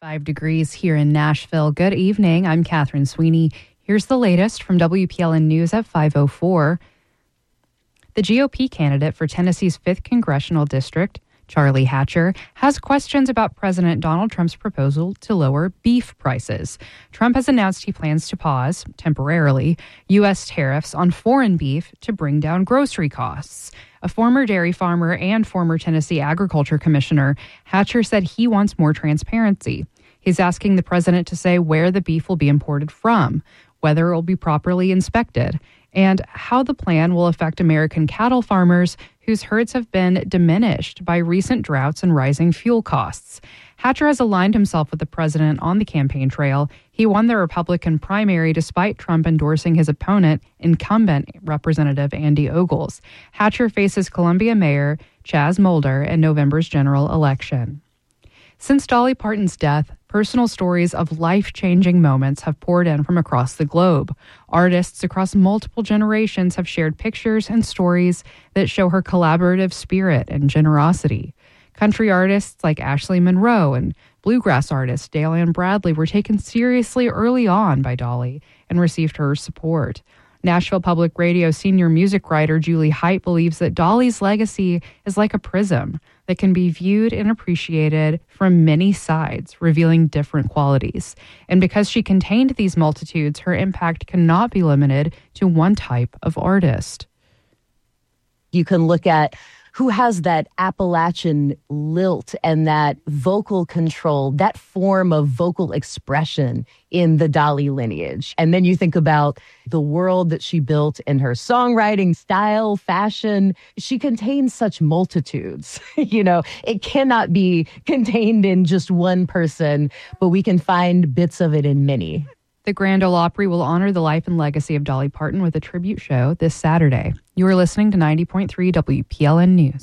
5 degrees here in Nashville. Good evening. I'm Catherine Sweeney. Here's the latest from WPLN News at 5:04. The GOP candidate for Tennessee's 5th Congressional District, Charlie Hatcher, has questions about President Donald Trump's proposal to lower beef prices. Trump has announced he plans to pause, temporarily, U.S. tariffs on foreign beef to bring down grocery costs. A former dairy farmer and former Tennessee Agriculture Commissioner, Hatcher said he wants more transparency. He's asking the president to say where the beef will be imported from, whether it will be properly inspected, and how the plan will affect American cattle farmers whose herds have been diminished by recent droughts and rising fuel costs. Hatcher has aligned himself with the president on the campaign trail. He won the Republican primary despite Trump endorsing his opponent, incumbent Representative Andy Ogles. Hatcher faces Columbia Mayor Chaz Mulder in November's general election. Since Dolly Parton's death, personal stories of life-changing moments have poured in from across the globe. Artists across multiple generations have shared pictures and stories that show her collaborative spirit and generosity. Country artists like Ashley Monroe and bluegrass artist Dale Ann Bradley were taken seriously early on by Dolly and received her support. Nashville Public Radio senior music writer Julie Height believes that Dolly's legacy is like a prism that can be viewed and appreciated from many sides, revealing different qualities. And because she contained these multitudes, her impact cannot be limited to one type of artist. You can look at who has that Appalachian lilt and that vocal control, that form of vocal expression in the Dolly lineage. And then you think about the world that she built in her songwriting, style, fashion. She contains such multitudes. It cannot be contained in just one person, but we can find bits of it in many. The Grand Ole Opry will honor the life and legacy of Dolly Parton with a tribute show this Saturday. You are listening to 90.3 WPLN News.